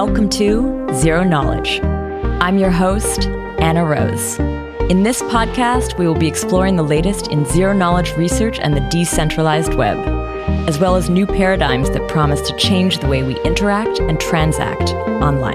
welcome to Zero Knowledge. I'm your host, Anna Rose. In this podcast, we will be exploring the latest in zero-knowledge research and the decentralized web, as well as new paradigms that promise to change the way we interact and transact online.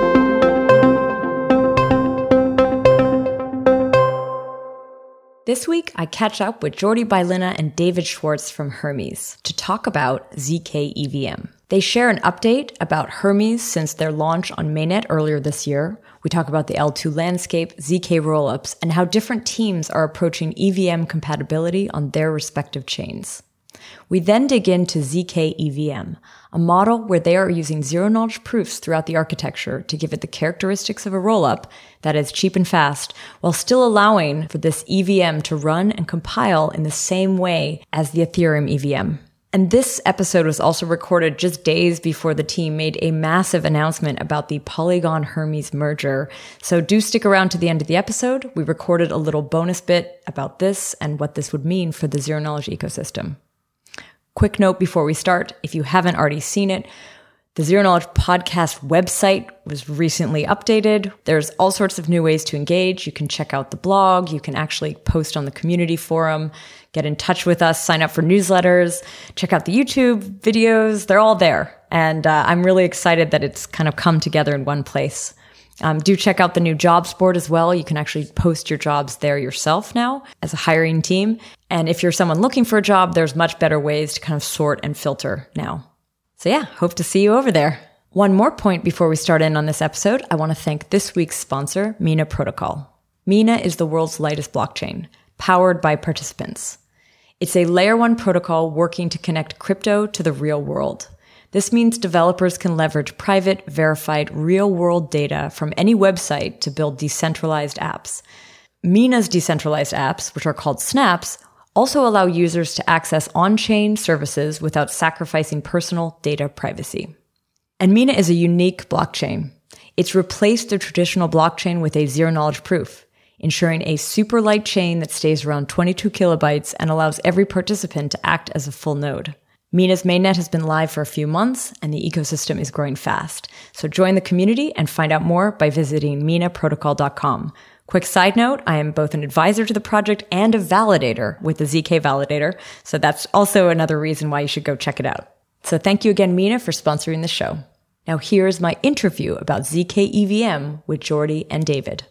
This week, I catch up with Jordi Baylina and David Schwartz from Hermes to talk about zk-EVM. They share an update about Hermes since their launch on mainnet earlier this year. We talk about the L2 landscape, ZK rollups, and how different teams are approaching EVM compatibility on their respective chains. We then dig into zk-EVM, a model where they are using zero-knowledge proofs throughout the architecture to give it the characteristics of a rollup that is cheap and fast, while still allowing for this EVM to run and compile in the same way as the Ethereum EVM. And this episode was also recorded just days before the team made a massive announcement about the Polygon Hermes merger. So do stick around to the end of the episode. We recorded a little bonus bit about this and what this would mean for the zero-knowledge ecosystem. Quick note before we start, if you haven't already seen it, the Zero Knowledge Podcast website was recently updated. There's all sorts of new ways to engage. You can check out the blog. You can actually post on the community forum, get in touch with us, sign up for newsletters, check out the YouTube videos. They're all there. And I'm really excited that it's kind of come together in one place. Do check out the new jobs board as well. You can actually post your jobs there yourself now as a hiring team. And if you're someone looking for a job, there's much better ways to kind of sort and filter now. So yeah, hope to see you over there. One more point before we start in on this episode, I want to thank this week's sponsor, Mina Protocol. Mina is the world's lightest blockchain, powered by participants. It's a layer 1 protocol working to connect crypto to the real world. This means developers can leverage private, verified, real-world data from any website to build decentralized apps. Mina's decentralized apps, which are called snaps, also allow users to access on-chain services without sacrificing personal data privacy. And Mina is a unique blockchain. It's replaced the traditional blockchain with a zero-knowledge proof, ensuring a super light chain that stays around 22 kilobytes and allows every participant to act as a full node. Mina's mainnet has been live for a few months, and the ecosystem is growing fast. So join the community and find out more by visiting minaprotocol.com. Quick side note, I am both an advisor to the project and a validator with the ZK Validator, so that's also another reason why you should go check it out. So thank you again, Mina, for sponsoring the show. Now here's my interview about zk-EVM with Jordi and David.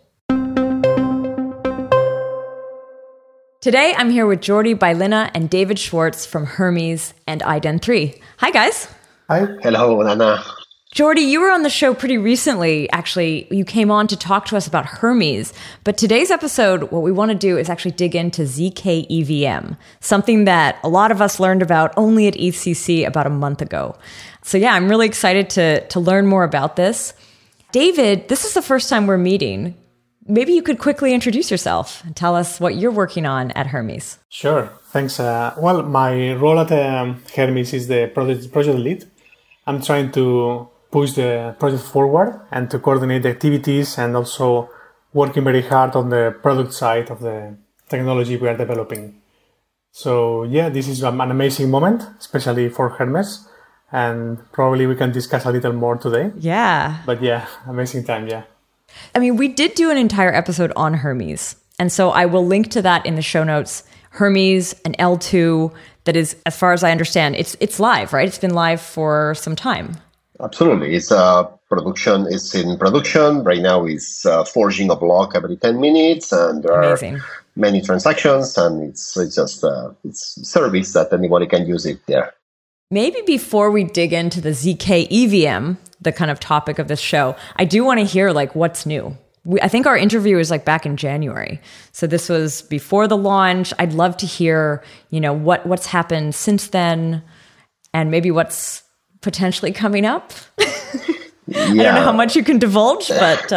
Today, I'm here with Jordi Baylina and David Schwartz from Hermes and Ident3. Hi, guys. Hi. Hello, Anna. Jordi, you were on the show pretty recently. Actually, you came on to talk to us about Hermes. But today's episode, what we want to do is actually dig into zk-EVM, something that a lot of us learned about only at EthCC about a month ago. So yeah, I'm really excited to learn more about this. David, this is the first time we're meeting. Maybe you could quickly introduce yourself and tell us what you're working on at Hermes. Sure. Thanks. Well, my role at Hermes is the project lead. I'm trying to push the project forward and to coordinate the activities and also working very hard on the product side of the technology we are developing. So yeah, this is an amazing moment, especially for Hermes. And probably we can discuss a little more today. Yeah. But yeah, amazing time, yeah. I mean, we did do an entire episode on Hermes. And so I will link to that in the show notes. Hermes, an L2 that is, as far as I understand, it's live, right? It's been live for some time. Absolutely. It's in production. Right now it's forging a block every 10 minutes and there are many transactions and it's just it's service that anybody can use it there. Maybe before we dig into the zk-EVM, the kind of topic of this show, I do want to hear like what's new. I think our interview was like back in January. So this was before the launch. I'd love to hear, what's happened since then and maybe what's potentially coming up. I don't know how much you can divulge, but...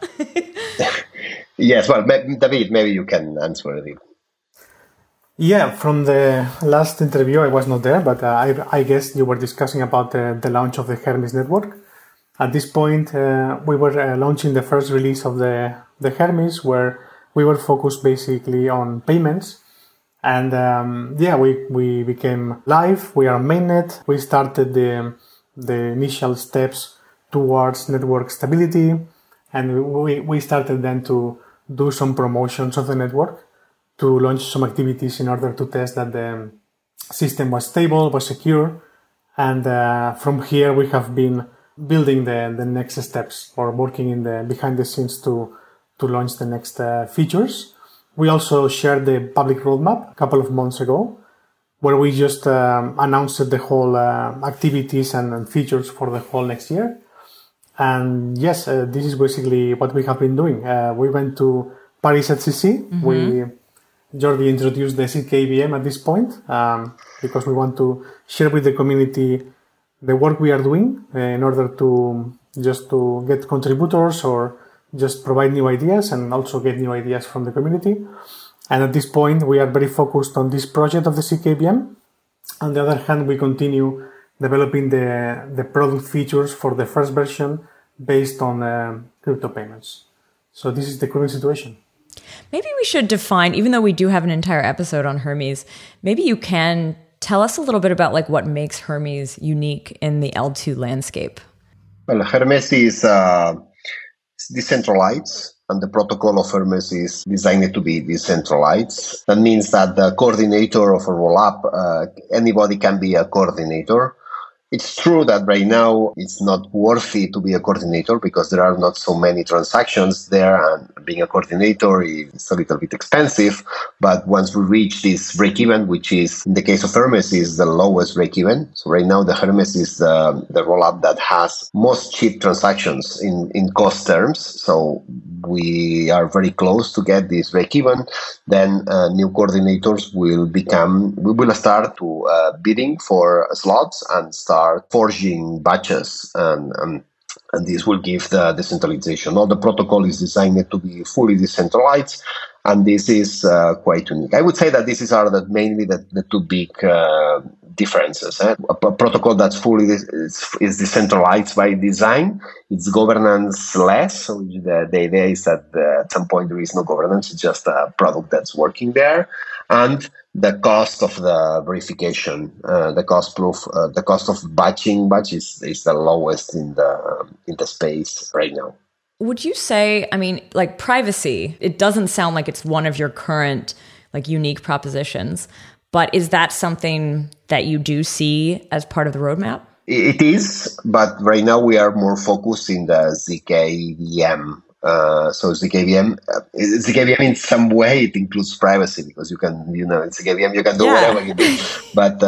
Yes, well, David, maybe you can answer it. Yeah, from the last interview, I was not there, but I guess you were discussing about the launch of the Hermes network. At this point, we were launching the first release of the Hermes, where we were focused basically on payments. And we became live. We are mainnet. We started the initial steps towards network stability. And we started then to do some promotions of the network, to launch some activities in order to test that the system was stable, was secure. And from here, we have been building the next steps, or working in the behind the scenes to launch the next features. We also shared the public roadmap a couple of months ago, where we just announced the whole activities and features for the whole next year. And yes, this is basically what we have been doing. We went to Paris HCC. Mm-hmm. Jordi introduced the ZK-EVM at this point because we want to share with the community the work we are doing in order to get contributors or just provide new ideas and also get new ideas from the community. And at this point, we are very focused on this project of the ZK-EVM. On the other hand, we continue developing the product features for the first version based on crypto payments. So this is the current situation. Maybe we should define, even though we do have an entire episode on Hermes, maybe you can tell us a little bit about what makes Hermes unique in the L2 landscape. Well, Hermes is decentralized, and the protocol of Hermes is designed to be decentralized. That means that the coordinator of a rollup, anybody can be a coordinator. It's true that right now it's not worthy to be a coordinator because there are not so many transactions there, and being a coordinator is a little bit expensive. But once we reach this break-even, which is, in the case of Hermes, is the lowest break-even. So right now the Hermes is the rollup that has most cheap transactions in cost terms. So we are very close to get this break-even. Then new coordinators we will start to bidding for slots and start forging batches, and this will give the decentralization. Now the protocol is designed to be fully decentralized, and this is quite unique. I would say that these are mainly the two big differences. A protocol that's fully is decentralized by design. It's governance less. So the idea is that at some point there is no governance. It's just a product that's working there. And the cost of the verification, the cost of batching is the lowest in the space right now. Would you say, privacy, it doesn't sound like it's one of your current unique propositions, but is that something that you do see as part of the roadmap? It is, but right now we are more focused in the ZK-EVM. So ZK-EVM in some way it includes privacy because you can, in ZK-EVM you can do whatever you do. But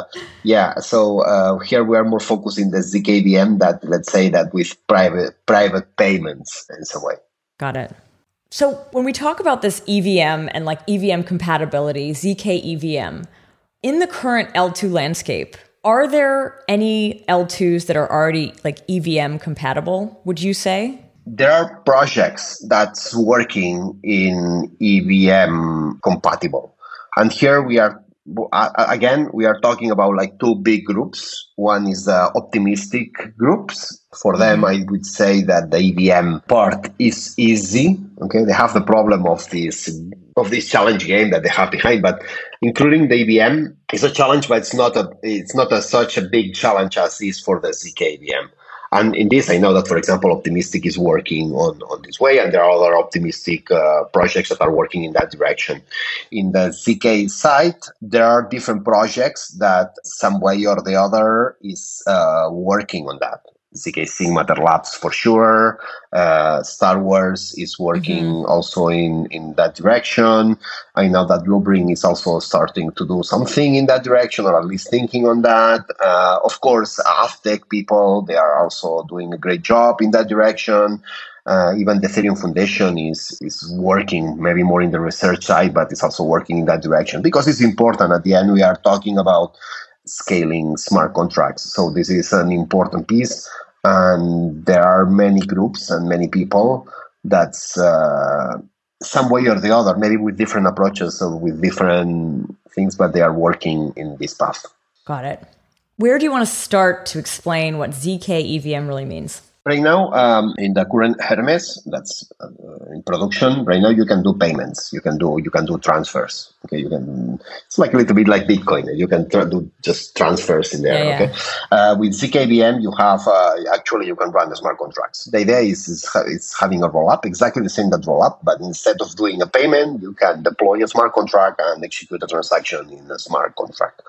so here we are more focused in the ZK-EVM that, let's say, that with private payments in some way. Got it. So when we talk about this EVM and EVM compatibility, ZK-EVM, in the current L2 landscape, are there any L2s that are already EVM compatible, would you say? There are projects that's working in EVM compatible. And here we are talking about two big groups. One is the optimistic groups. For them, I would say that the EVM part is easy. Okay, they have the problem of this challenge game that they have behind, but including the EVM is a challenge, but it's not such a big challenge as is for the ZK-EVM. And in this, I know that, for example, Optimistic is working on this way, and there are other Optimistic projects that are working in that direction. In the ZK side, there are different projects that some way or the other is working on that. ZK Sync Matter Labs for sure. Star Wars is working also in that direction. I know that Blueprint is also starting to do something in that direction, or at least thinking on that. Of course, Aftec people, they are also doing a great job in that direction. Even the Ethereum Foundation is working maybe more in the research side, but it's also working in that direction because it's important. At the end, we are talking about scaling smart contracts. So this is an important piece. And there are many groups and many people that's some way or the other, maybe with different approaches or with different things, but they are working in this path. Got it. Where do you want to start to explain what ZK-EVM really means? Right now, in the current Hermes that's in production, right now you can do payments, you can do transfers. Okay, it's like a little bit like Bitcoin. You can do just transfers in there. Okay, with zkVM you have actually you can run the smart contracts. The idea is having a rollup, exactly the same that rollup, but instead of doing a payment, you can deploy a smart contract and execute a transaction in a smart contract.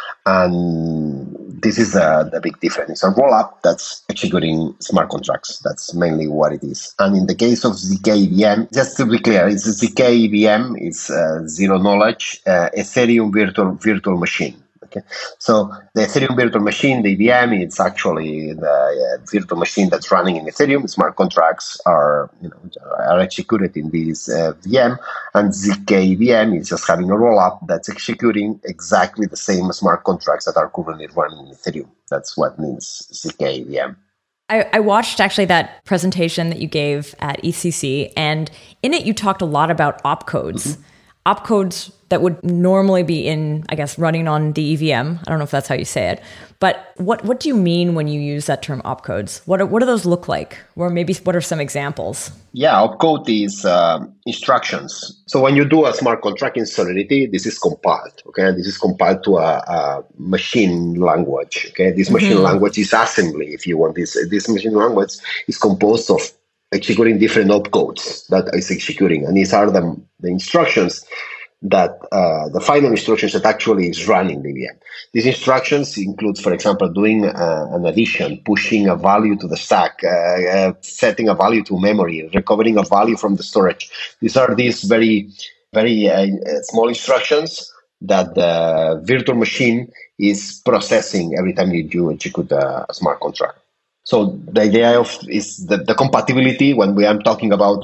And this is the big difference. It's a rollup that's executing smart contracts. That's mainly what it is. And in the case of zkVM, just to be clear, it's zkVM is zero knowledge Ethereum virtual machine. Okay, so the Ethereum virtual machine, the EVM, it's actually the virtual machine that's running in Ethereum. Smart contracts are executed in this VM, and zkVM is just having a rollup that's executing exactly the same smart contracts that are currently running in Ethereum. That's what means zkVM. I watched actually that presentation that you gave at ECC, and in it you talked a lot about opcodes. Mm-hmm. Opcodes that would normally be in, I guess, running on the EVM. I don't know if that's how you say it. But what do you mean when you use that term opcodes? What do those look like? Or maybe what are some examples? Yeah, opcode is instructions. So when you do a smart contract in Solidity, this is compiled. Okay, this is compiled to a machine language. Okay, this machine language is assembly. If you want this machine language is composed of executing different opcodes that is executing, and these are the instructions that the final instructions that actually is running the VM. These instructions include, for example, doing an addition, pushing a value to the stack, setting a value to memory, recovering a value from the storage. These are very, very small instructions that the virtual machine is processing every time you execute a smart contract. So the idea is the compatibility. When we are talking about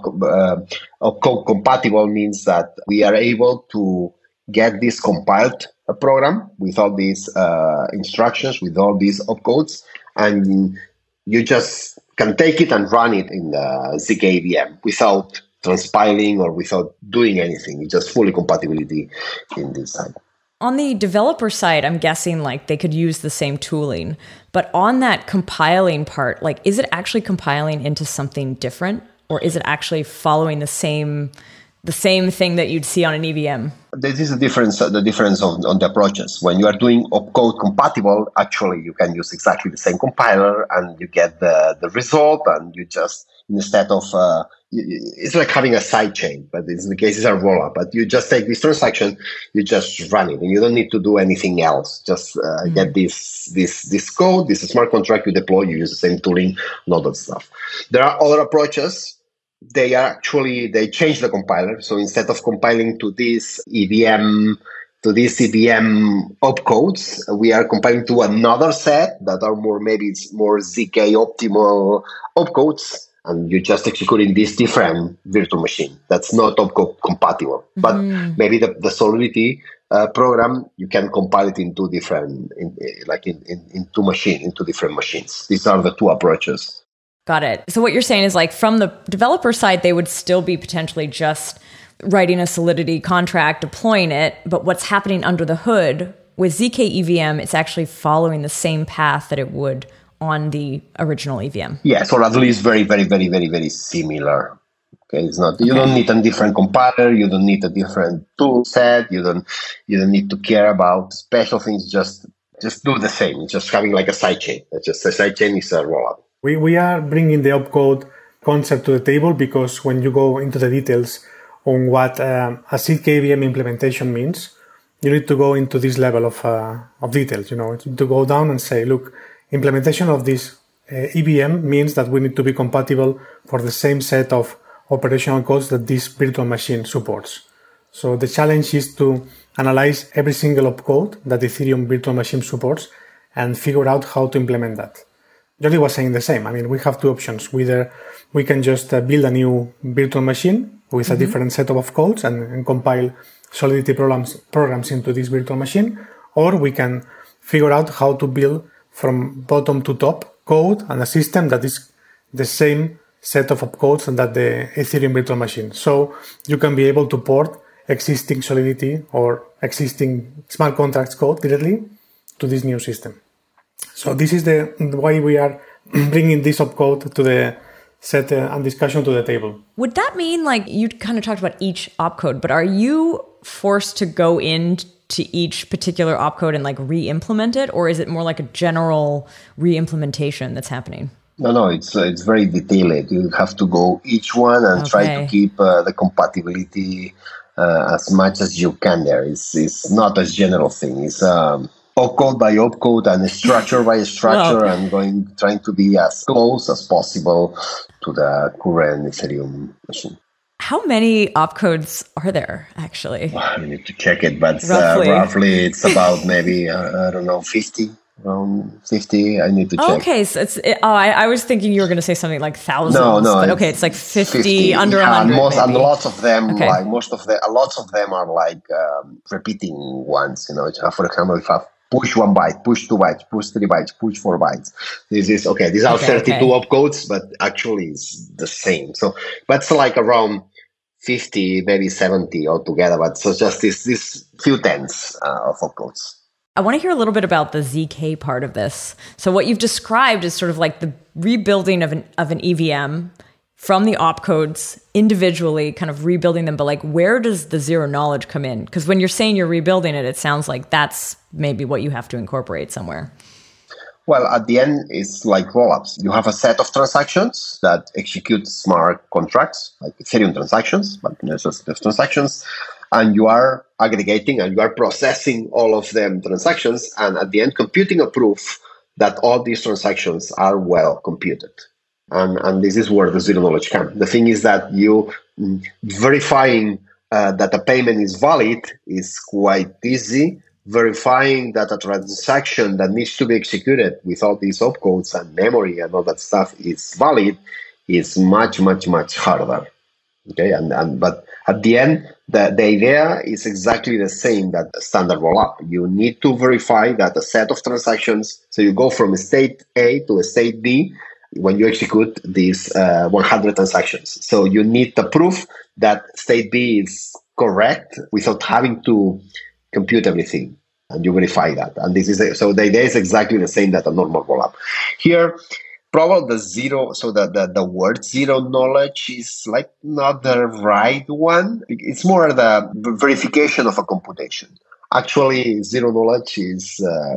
code compatible, means that we are able to get this compiled program with all these instructions, with all these opcodes, and you just can take it and run it in the zkVM without transpiling or without doing anything. It's just fully compatibility in this side. On the developer side, I'm guessing like they could use the same tooling, but on that compiling part, like, is it actually compiling into something different, or is it actually following the same thing that you'd see on an EVM? This is the difference on the approaches. When you are doing opcode compatible, actually you can use exactly the same compiler and you get the result, and you just, instead of it's like having a sidechain, but in the case it's a rollup. But you just take this transaction, you just run it, and you don't need to do anything else. Just get this code, this smart contract you deploy. You use the same tooling and all that stuff. There are other approaches. They change the compiler. So instead of compiling to this EVM opcodes, we are compiling to another set that are more ZK optimal opcodes. And you just executing this different virtual machine that's not opcode compatible. But maybe the Solidity program, you can compile it into different, into different machines. These are the two approaches. Got it. So what you're saying is, like, from the developer side, they would still be potentially just writing a Solidity contract, deploying it. But what's happening under the hood with zkEVM, it's actually following the same path that it would on the original EVM. Yes, or at least very, very, very, very, very similar. Okay, it's not. You don't need a different compiler. You don't need a different tool set. You don't need to care about special things. Just do the same. It's just having like a sidechain. It's just a sidechain is a rollup. We are bringing the opcode concept to the table because when you go into the details on what a zkEVM implementation means, you need to go into this level of details. You know, to go down and say, look, implementation of this EVM means that we need to be compatible for the same set of operational codes that this virtual machine supports. So the challenge is to analyze every single opcode that the Ethereum virtual machine supports and figure out how to implement that. Jordi was saying the same. I mean, we have two options. Whether we can just build a new virtual machine with a different set of opcodes and compile Solidity programs into this virtual machine, or we can figure out how to build from bottom to top code and a system that is the same set of opcodes that the Ethereum virtual machine. So you can be able to port existing Solidity or existing smart contracts code directly to this new system. So this is the way we are bringing this opcode to the set and discussion to the table. Would that mean, like, you kind of talked about each opcode, but are you forced to go into each particular opcode and like re-implement it, or is it more like a general re-implementation that's happening? No, it's very detailed. You have to go each one and try to keep the compatibility as much as you can there. It's not a general thing. It's opcode by opcode and structure by structure, and trying to be as close as possible to the current Ethereum machine. How many opcodes are there, actually? I need to check it, but roughly it's about maybe, 50. Around 50, I need to check. Okay, so I was thinking you were going to say something like thousands. No, but okay, it's like 50 under 100. And lots of them, lots of them are like repeating ones. For example, if I push 1 byte, push 2 bytes, push 3 bytes, push 4 bytes. These are 32 opcodes, but actually it's the same. So that's like around 50, maybe 70 altogether. But so just this few tens of opcodes. I want to hear a little bit about the ZK part of this. So what you've described is sort of like the rebuilding of an EVM from the opcodes individually, kind of rebuilding them. But like, where does the zero knowledge come in? Because when you're saying you're rebuilding it, it sounds like that's maybe what you have to incorporate somewhere. Well, at the end, it's like rollups. You have a set of transactions that execute smart contracts, like Ethereum transactions, but there's just transactions. And you are aggregating and you are processing all of them transactions, and at the end computing a proof that all these transactions are well computed. And this is where the zero knowledge comes. The thing is that you verifying that a payment is valid is quite easy. Verifying that a transaction that needs to be executed with all these opcodes and memory and all that stuff is valid is much, much, much harder. Okay, but at the end, the idea is exactly the same that standard rollup. You need to verify that a set of transactions, so you go from state A to a state B when you execute these 100 transactions. So you need the proof that state B is correct without having to compute everything, and you verify that. And so the idea is exactly the same that a normal rollup. Here, probably the word zero knowledge is like not the right one. It's more the verification of a computation. Actually, zero knowledge is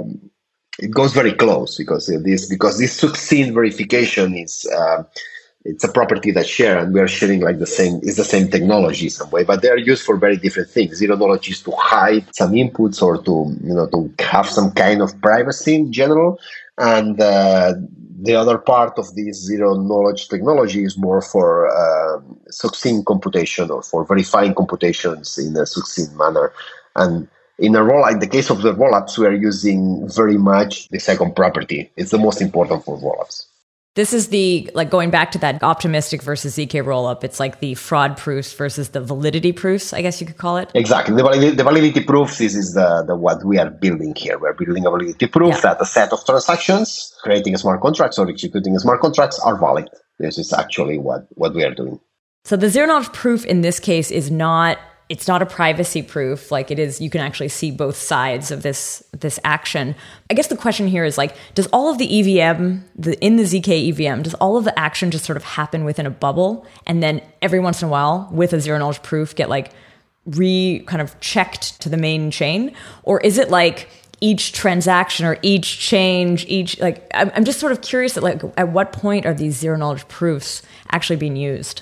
it goes very close because this succinct verification is it's a property that share, and we are sharing like the same technology in some way, but they are used for very different things. Zero knowledge is to hide some inputs or to have some kind of privacy in general, and the other part of this zero knowledge technology is more for succinct computation or for verifying computations in a succinct manner. And in the case of the rollups, we are using very much the second property. It's the most important for rollups. This is going back to that optimistic versus ZK rollup. It's like the fraud proofs versus the validity proofs, I guess you could call it. Exactly. The validity proofs, this is the what we are building here. We're building a validity proof that a set of transactions, creating smart contracts or executing smart contracts are valid. This is actually what we are doing. So the zero knowledge proof in this case is not a privacy proof like it is. You can actually see both sides of this action. I guess the question here is like, does all of the EVM, in the ZK EVM, does all of the action just sort of happen within a bubble? And then every once in a while with a zero knowledge proof get like kind of checked to the main chain? Or is it like each transaction or each change, I'm just sort of curious at what point are these zero knowledge proofs actually being used?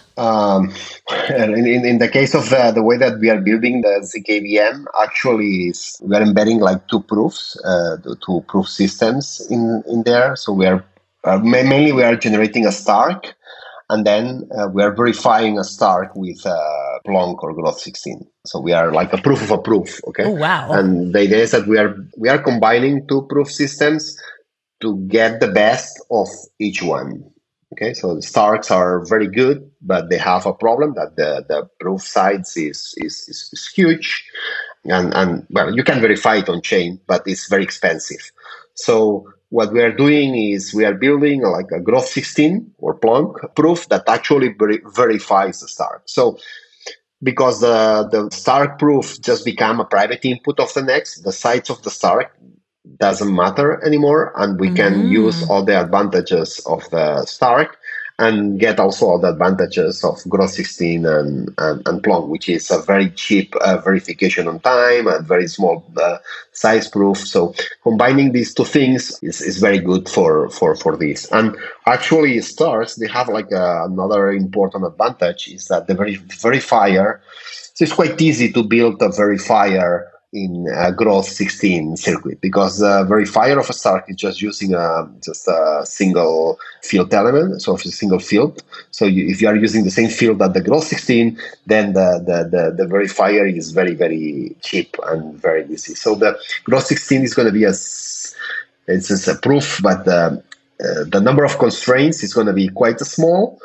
In the case of the way that we are building the ZKVM, actually we are embedding like two proofs, two proof systems in there. So we are mainly we are generating a Stark, and then we are verifying a Stark with Plonk or Groth 16. So we are like a proof of a proof. Okay. Oh wow! And the idea is that we are combining two proof systems to get the best of each one. Okay, so the Starks are very good, but they have a problem that the proof size is huge, and well, you can verify it on chain, but it's very expensive. So what we are doing is we are building like a Groth 16 or Plonk proof that actually verifies the Stark. So because the Stark proof just become a private input of the next, the size of the Stark doesn't matter anymore, and we can use all the advantages of the Stark and get also all the advantages of Groth16 and Plonk, which is a very cheap verification on time and very small size proof. So combining these two things is very good for this. And actually, stars, they have like another important advantage is that the verifier. So it's quite easy to build a verifier in a Groth16 circuit, because the verifier of a Stark is just using just a single field element, so it's a single field. So if you are using the same field that the Groth16, then the verifier is very, very cheap and very easy. So the Groth16 is going to be it's a proof, but the number of constraints is going to be quite small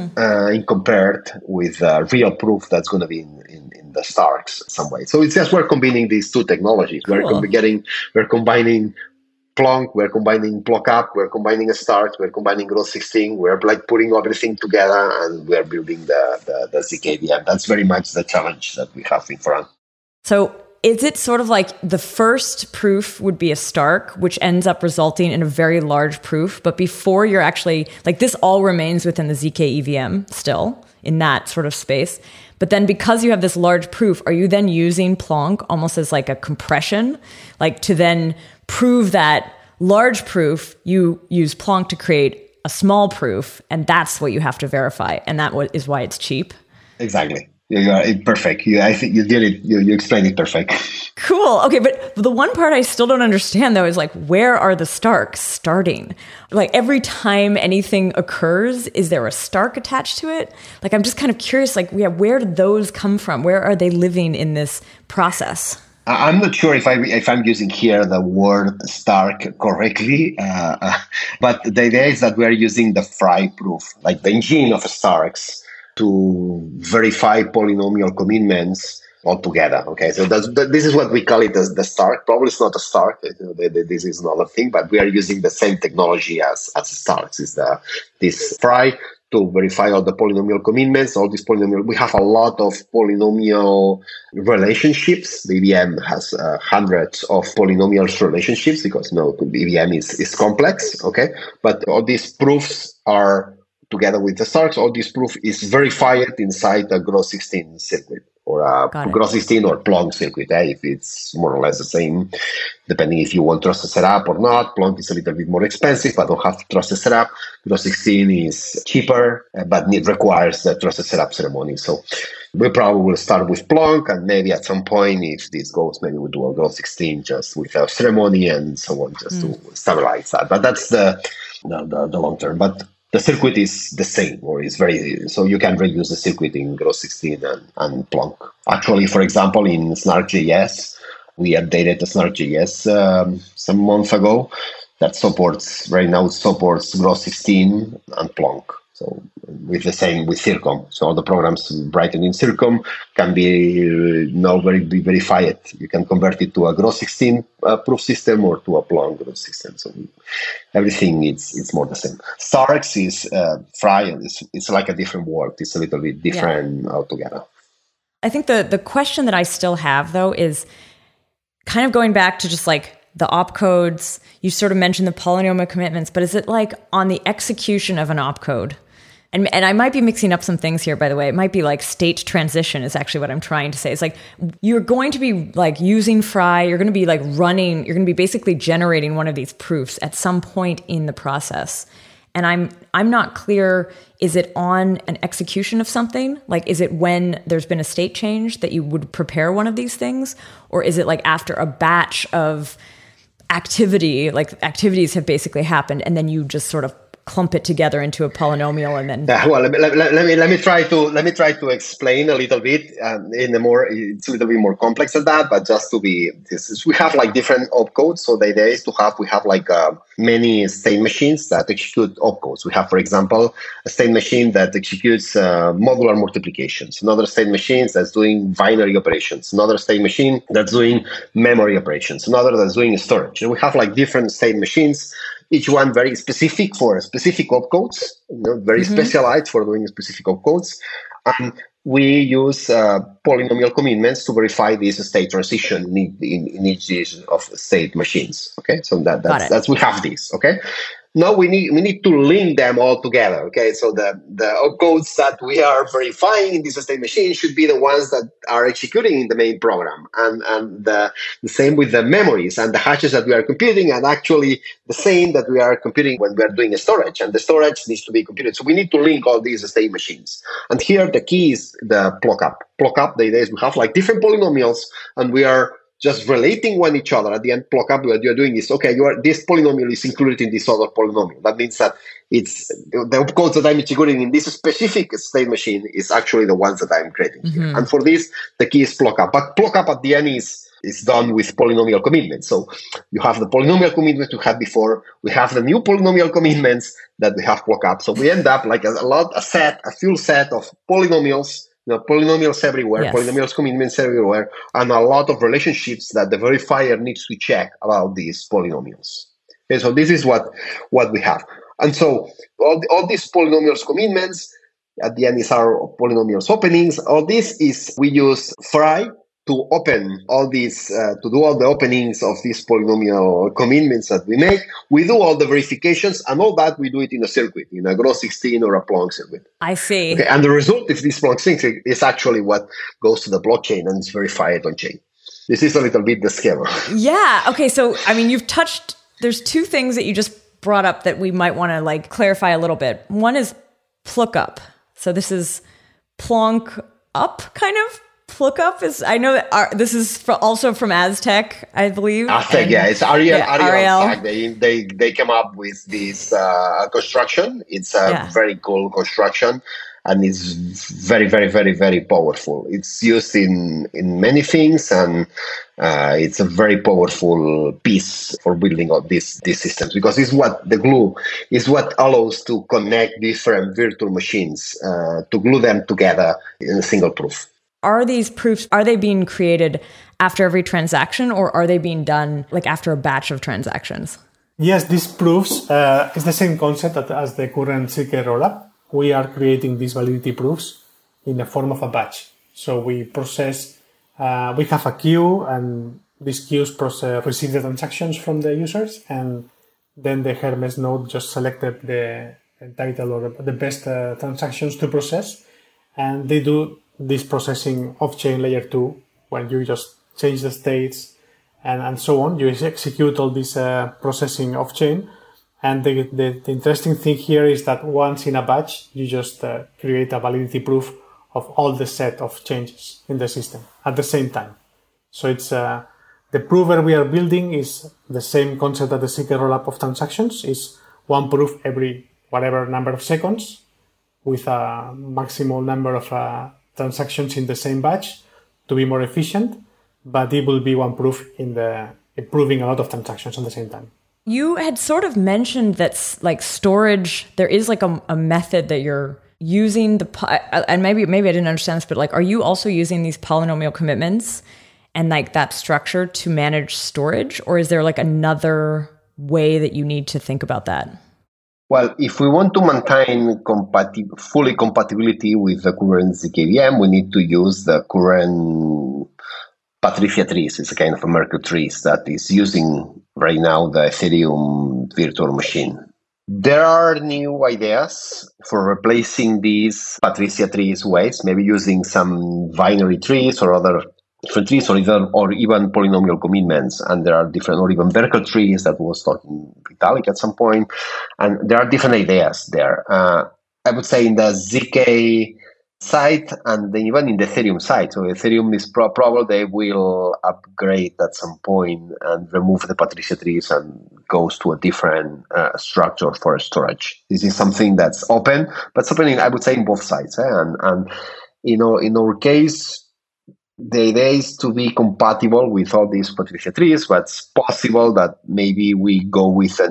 in compared with real proof that's going to be in the Starks some way. So it's just we're combining these two technologies. Cool. We're combining Plonk, we're combining PlockUp, we're combining a Stark, we're combining Groth16. We're like putting everything together, and we're building the zkVM. That's very much the challenge that we have in front. So is it sort of like the first proof would be a Stark, which ends up resulting in a very large proof, but before you're actually, like, this all remains within the zkEVM still in that sort of space. But then because you have this large proof, are you then using Plonk almost as like a compression, like to then prove that large proof, you use Plonk to create a small proof, and that's what you have to verify, and that is why it's cheap? Exactly. You are perfect. I think you did it. You explained it perfect. Cool. Okay, but the one part I still don't understand, though, is like, where are the Starks starting? Like, every time anything occurs, is there a Stark attached to it? Like, I'm just kind of curious, like, where did those come from? Where are they living in this process? I'm not sure if I'm using here the word Stark correctly, but the idea is that we're using the Fry proof, like the engine of Starks, to verify polynomial commitments altogether. Okay, so this is what we call it as the Stark. Probably it's not a Stark. This is another thing, but we are using the same technology as Starks. Is this Fry to verify all the polynomial commitments, all these polynomial. We have a lot of polynomial relationships. The EVM has hundreds of polynomial relationships because EVM is complex. Okay, but all these proofs are together with the Starks. All this proof is verified inside a Groth16 circuit or a Groth16 or Plonk circuit. If it's more or less the same, depending if you want trusted setup or not. Plonk is a little bit more expensive, but don't have trusted setup. Groth16 is cheaper, but it requires the trusted setup ceremony. So we probably will start with Plonk, and maybe at some point, if this goes, maybe we'll do a Groth16 just with a ceremony and so on, just to stabilize that. But that's the long term. But the circuit is the same, or is so you can reuse the circuit in Groth16 and Plonk. Actually, for example, in Snark.js, we updated the Snark.js some months ago that supports Groth16 and Plonk. So with Circom. So all the programs written in Circom can be be verified. You can convert it to a Groth16 proof system or to a Plonk proof system. So everything it's more the same. Starks is Fry, and it's like a different world. It's a little bit different altogether. I think the question that I still have, though, is kind of going back to just like the opcodes. You sort of mentioned the polynomial commitments, but is it like on the execution of an opcode? And I might be mixing up some things here, by the way. It might be like state transition is actually what I'm trying to say. It's like you're going to be like using Fry. You're going to be like running. You're going to be basically generating one of these proofs at some point in the process. And I'm not clear, is it on an execution of something? Like, is it when there's been a state change that you would prepare one of these things? Or is it like after a batch of activity, like activities have basically happened, and then you just sort of clump it together into a polynomial and then. Well, let me try to explain a little bit it's a little bit more complex than that, but just to be we have like different opcodes. So the idea is we have like many state machines that execute opcodes. We have, for example, a state machine that executes modular multiplications, another state machine that's doing binary operations, another state machine that's doing memory operations, another that's doing storage. And we have like different state machines, each one very specific for specific opcodes, very specialized for doing specific opcodes. we use polynomial commitments to verify this state transition in each of state machines. Okay, so that's we have this. Okay. Now we need to link them all together. Okay, so the opcodes that we are verifying in this state machine should be the ones that are executing in the main program, and the same with the memories and the hashes that we are computing, and actually the same that we are computing when we are doing storage, and the storage needs to be computed. So we need to link all these state machines. And here the key is the plockup. Plockup, the idea is we have like different polynomials, and we are just relating one each other. At the end, plockup, what you're doing is, okay, this polynomial is included in this other polynomial. That means that it's the opcodes that I'm executing in this specific state machine is actually the ones that I'm creating here. And for this, the key is plockup. But plockup at the end is done with polynomial commitments. So you have the polynomial commitments we had before. We have the new polynomial commitments that we have plockup. So we end up like a full set of polynomials. Polynomials everywhere, polynomials commitments everywhere, and a lot of relationships that the verifier needs to check about these polynomials. Okay, so this is what we have. And so all these polynomials commitments, at the end is our polynomials openings. All this is, we use Fry to open all these, to do all the openings of these polynomial commitments that we make. We do all the verifications, and all that we do it in a circuit, in a Groth16 or a Plonk circuit. I see. Okay, and the result of this Plonk circuit is actually what goes to the blockchain and is verified on chain. This is a little bit the schema. Yeah. Okay. So, I mean, there's two things that you just brought up that we might want to like clarify a little bit. One is plookup. So this is Plonk up kind of. Plookup is, I know that this is also from Aztec, I believe. Aztec, it's Ariel. They came up with this construction. It's a very cool construction, and it's very, very, very, very powerful. It's used in many things, and it's a very powerful piece for building up these systems, because it's what the glue is, what allows to connect different virtual machines, to glue them together in a single proof. Are these proofs, are they being created after every transaction, or are they being done like after a batch of transactions? Yes, these proofs is the same concept as the current ZK rollup. We are creating these validity proofs in the form of a batch. So we process, we have a queue, and these queues receive the transactions from the users, and then the Hermes node just selected the title or the best transactions to process, and they do this processing off-chain layer 2, when you just change the states and so on. You execute all this processing off-chain. And the interesting thing here is that once in a batch, you just create a validity proof of all the set of changes in the system at the same time. So it's the prover we are building is the same concept that the ZK rollup of transactions is one proof every whatever number of seconds, with a maximal number of transactions in the same batch to be more efficient, but it will be one proof in proving a lot of transactions at the same time. You had sort of mentioned that like storage, there is like a method that you're using and maybe I didn't understand this, but like, are you also using these polynomial commitments and like that structure to manage storage, or is there like another way that you need to think about that? Well, if we want to maintain fully compatibility with the current ZKVM, we need to use the current Patricia trees. It's a kind of a Merkle trees that is using right now the Ethereum virtual machine. There are new ideas for replacing these Patricia trees ways, maybe using some binary trees or other different trees, or even polynomial commitments, and there are different, or even Merkle trees that was talking Vitalik at some point, and there are different ideas there. I would say in the ZK side and then even in the Ethereum side. So Ethereum is probably they will upgrade at some point and remove the Patricia trees and goes to a different structure for storage. This is something that's open, but it's open I would say in both sides. And in our case, the idea is to be compatible with all these Patricia trees, but it's possible that maybe we go with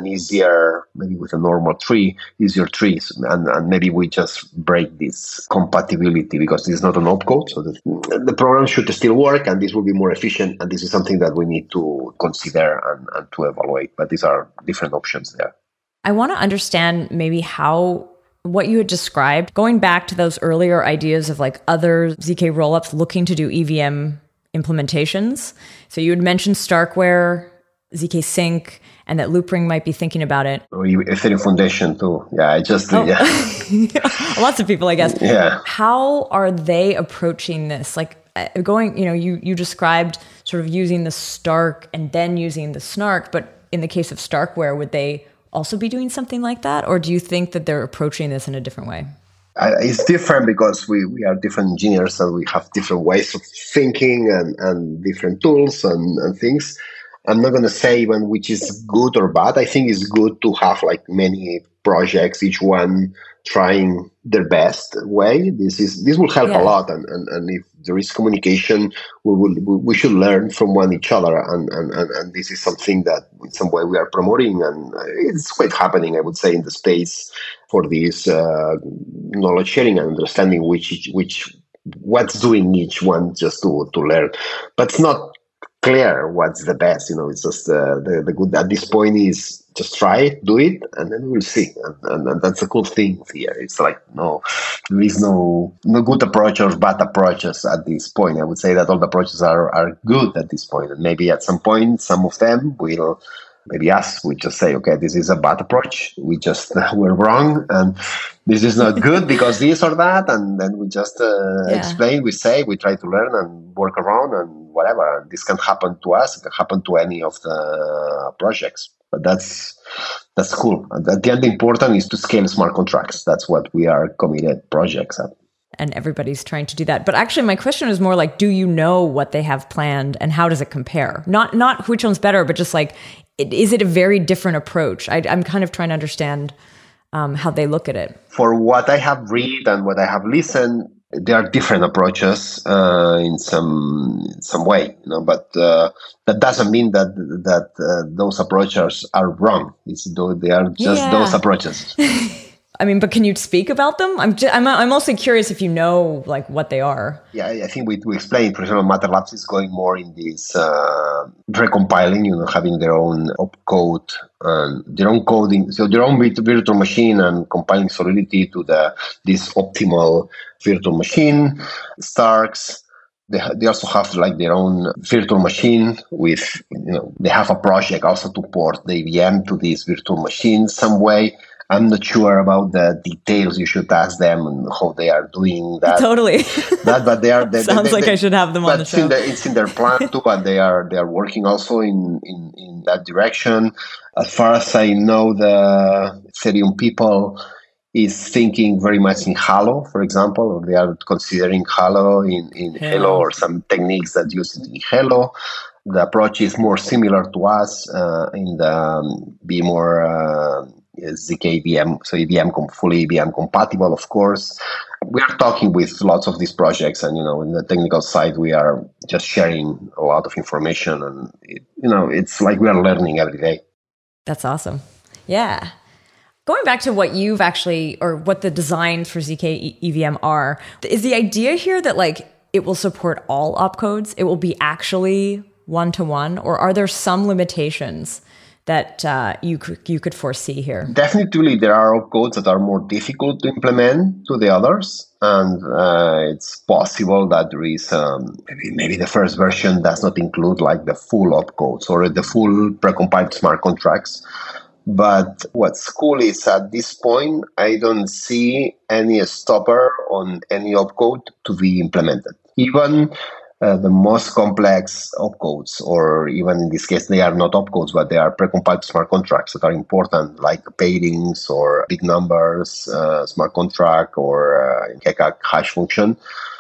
with a normal tree, easier trees, and maybe we just break this compatibility because this is not an opcode, so the program should still work, and this will be more efficient, and this is something that we need to consider and to evaluate, but these are different options there. I want to understand maybe how what you had described, going back to those earlier ideas of like other ZK rollups looking to do EVM implementations. So you had mentioned Starkware, ZK Sync, and that Loopring might be thinking about it. Ethereum Foundation too. Yeah, Lots of people, I guess. Yeah. How are they approaching this? Like going, you described sort of using the Stark and then using the Snark, but in the case of Starkware, would they also be doing something like that? Or do you think that they're approaching this in a different way? It's different because we are different engineers and we have different ways of thinking and different tools and things. I'm not going to say even which is good or bad. I think it's good to have like many projects, each one trying their best way. This will help a lot, and if there is communication, we should learn from one each other, and this is something that in some way we are promoting, and it's quite happening, I would say, in the space for this knowledge sharing and understanding what's doing each one just to learn, but it's not clear what's the best. It's just the good at this point is just try it, do it, and then we'll see. And that's a cool thing here. It's like there is no good approach or bad approaches at this point. I would say that all the approaches are good at this point, and maybe at some point some of them will. Maybe we just say, okay, this is a bad approach. We're wrong, and this is not good because this or that, and then we just explain, we try to learn and work around and whatever. And this can happen to us, it can happen to any of the projects. But that's cool. And at the end, the important is to scale smart contracts. That's what we are committed projects at. And everybody's trying to do that. But actually, my question is more like, do you know what they have planned and how does it compare? Not which one's better, but just like, is it a very different approach? I'm kind of trying to understand how they look at it. For what I have read and what I have listened, there are different approaches in some way, but that doesn't mean that those approaches are wrong. They are just those approaches. I mean, but can you speak about them? I'm also curious if you know like what they are. Yeah, I think we explained. For example, Matter Labs is going more in this recompiling, having their own opcode and their own coding, so their own virtual machine and compiling Solidity to this optimal virtual machine. Starks. They also have like their own virtual machine with, they have a project also to port the EVM to this virtual machine some way. I'm not sure about the details. You should ask them and how they are doing that. Totally. But they are. Sounds like I should have them on the show. It's in their plan too, but they are working also in that direction. As far as I know, the Ethereum people is thinking very much in Halo, for example, or they are considering Halo in Halo or some techniques that use it in Halo. The approach is more similar to us in the be more. ZK EVM, so EVM fully EVM compatible, of course. We are talking with lots of these projects, and in the technical side, we are just sharing a lot of information, and it's like we are learning every day. That's awesome. Yeah. Going back to what you've actually, or what the designs for ZK EVM are, is the idea here that like it will support all opcodes? It will be actually one-to-one, or are there some limitations that you could foresee here? Definitely, there are opcodes that are more difficult to implement to the others, and it's possible that there is maybe the first version does not include like the full opcodes or the full precompiled smart contracts. But what's cool is at this point, I don't see any stopper on any opcode to be implemented. Even the most complex opcodes, or even in this case, they are not opcodes, but they are precompiled smart contracts that are important, like pairings or big numbers, smart contract, or Keka hash function.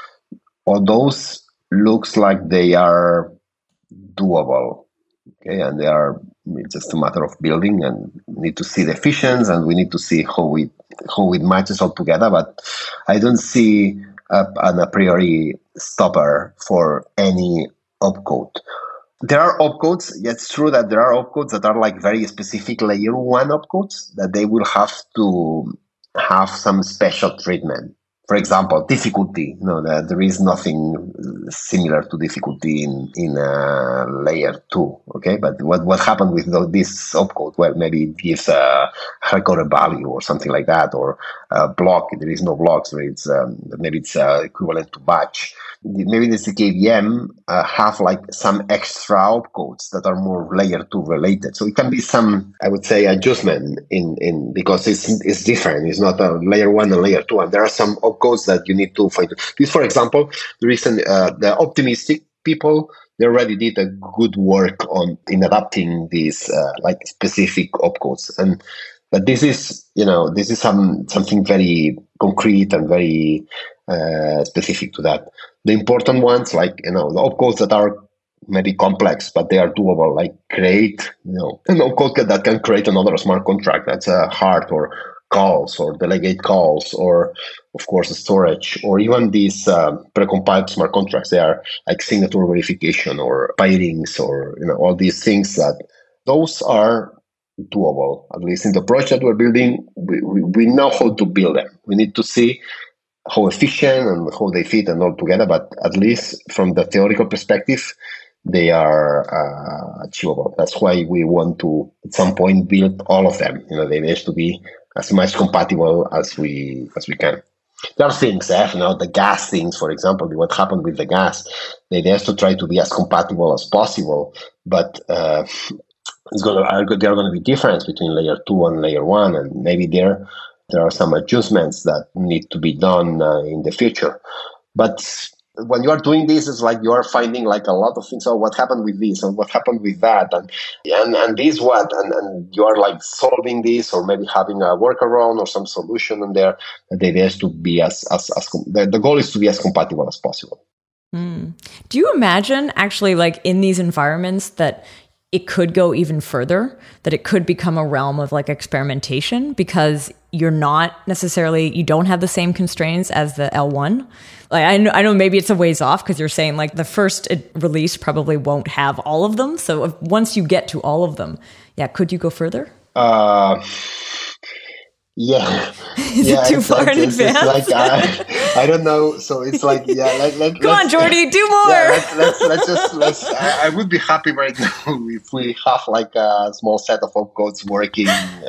All those looks like they are doable, okay, and they are just a matter of building, and we need to see the efficiency, and we need to see how it matches all together. But I don't see an a priori stopper for any opcode. There are opcodes. It's true that there are opcodes that are like very specific layer 1 opcodes that they will have to have some special treatment. For example, difficulty. There is nothing similar to difficulty in layer 2. Okay, but what happened with this opcode? Well, maybe it gives a hard-coded value or something like that, or a block. There is no blocks. Maybe it's equivalent to batch. Maybe the ZKVM have like some extra opcodes that are more layer 2 related. So it can be some, I would say, adjustment in because it's different. It's not a layer 1 and layer 2, and there are some opcodes that you need to find. This, for example, the optimistic people, they already did a good work in adapting these like specific opcodes. But this is something very concrete and very specific to that. The important ones, like the opcodes that are maybe complex, but they are doable, like create an opcode that can create another smart contract that's hard, or calls, or delegate calls, or of course storage, or even these precompiled smart contracts. They are like signature verification or pairings, or all these things that those are doable. At least in the project we're building, we know how to build them. We need to see how efficient and how they fit and all together, but at least from the theoretical perspective, they are achievable. That's why we want to, at some point, build all of them. The idea is to be as much compatible as we can. There are things, the gas things, for example, what happened with the gas. The idea is to try to be as compatible as possible, but there are going to be difference between layer 2 and layer 1, and maybe there are some adjustments that need to be done in the future. But when you are doing this, it's like you are finding like a lot of things. Oh, what happened with this, and what happened with that, and this what, and you are like solving this, or maybe having a workaround or some solution in there. The idea is to be the goal is to be as compatible as possible. Do you imagine actually, like in these environments, that it could go even further, that it could become a realm of like experimentation, because you don't have the same constraints as the L1? Like I know maybe it's a ways off, because you're saying like the first release probably won't have all of them. So once you get to all of them, could you go further? Yeah. Is it too far in advance? It's like, I don't know. So it's like, come on, Jordi, do more. Let's. I would be happy right now if we have like a small set of opcodes working.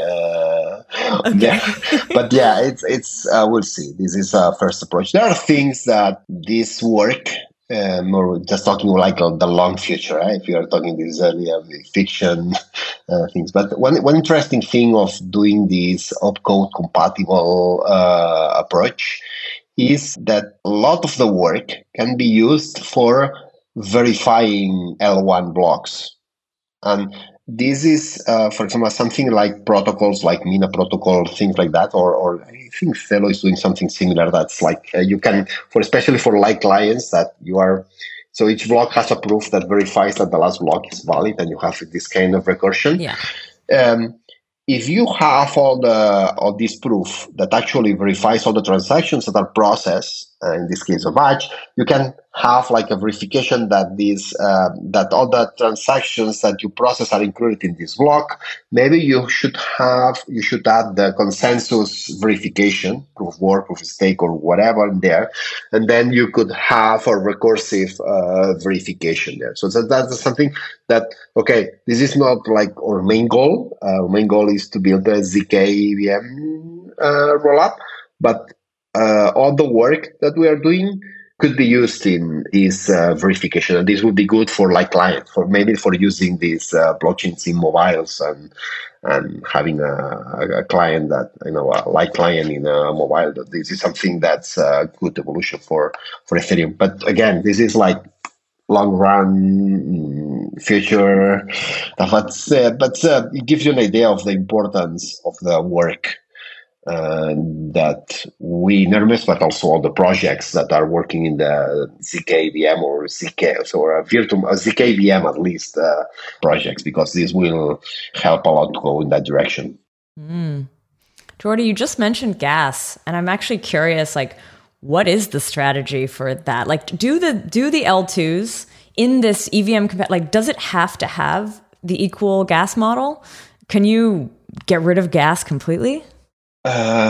Yeah, but it's. We'll see. This is a first approach. There are things that this work. Or just talking like the long future, right? If you are talking this early fiction things. But one interesting thing of doing this opcode compatible approach is that a lot of the work can be used for verifying L1 blocks. And this is, for example, something like protocols like Mina protocol, things like that, or I think Fellow is doing something similar. That's like you can, especially for light clients, that you are. So each block has a proof that verifies that the last block is valid, and you have this kind of recursion. Yeah. If you have all this proof that actually verifies all the transactions that are processed, in this case a batch, you can have like a verification that that all the transactions that you process are included in this block. Maybe you should add the consensus verification, proof of work, proof of stake, or whatever in there, and then you could have a recursive verification there. So that's something that, okay, this is not like our main goal. Our main goal is to build a ZK EVM rollup, but all the work that we are doing could be used in this verification, and this would be good for like clients, for using these blockchains in mobiles and having a client that a light client in a mobile. That this is something that's a good evolution for Ethereum. But again, this is like long run future, but it gives you an idea of the importance of the work that we in Hermes, but also all the projects that are working in the ZK or ZK, so a ZK at least projects, because this will help a lot to go in that direction. Jordi, you just mentioned gas, and I'm actually curious, like, what is the strategy for that? Like, do the L2s in this EVM, like, does it have to have the equal gas model? Can you get rid of gas completely?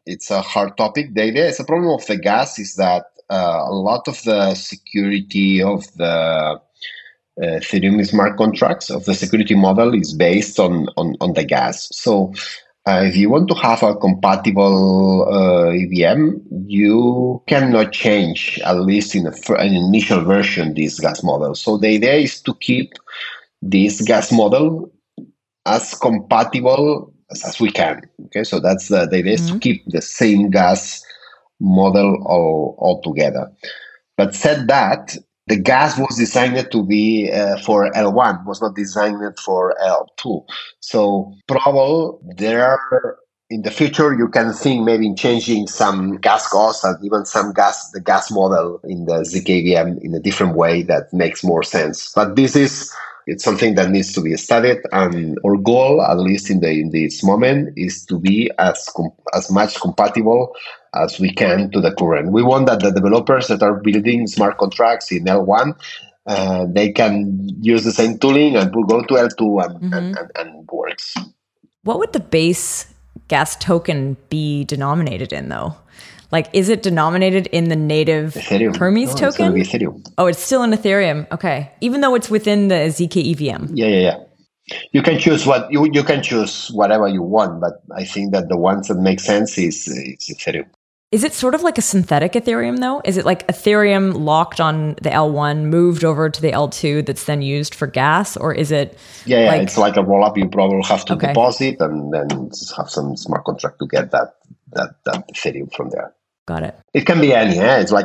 it's a hard topic. The idea is a problem of the gas is that a lot of the security of the Ethereum smart contracts of the security model is based on the gas. So if you want to have a compatible EVM, you cannot change, at least in an initial version, this gas model. So the idea is to keep this gas model as compatible as we can. Okay, so that's the idea is to keep the same gas model all together. But said that, the gas was designed to be for L1, was not designed for L2. So probably in the future, you can think maybe in changing some gas costs and even the gas model in the zkEVM in a different way that makes more sense. But it's something that needs to be studied, and our goal, at least in this moment, is to be as much compatible as we can to the current. We want that the developers that are building smart contracts in L1, they can use the same tooling and go to L2 and works. What would the base gas token be denominated in, though? Like, is it denominated in the native Ethereum. Hermes token? It's Ethereum. Oh, it's still in Ethereum. Okay. Even though it's within the zkEVM. Yeah. You can choose you can choose whatever you want, but I think that the ones that make sense is Ethereum. Is it sort of like a synthetic Ethereum, though? Is it like Ethereum locked on the L1, moved over to the L2 that's then used for gas? Or is it... Yeah, it's like a roll-up. You probably have to deposit and then have some smart contract to get that Ethereum from there. Got it. It can be any.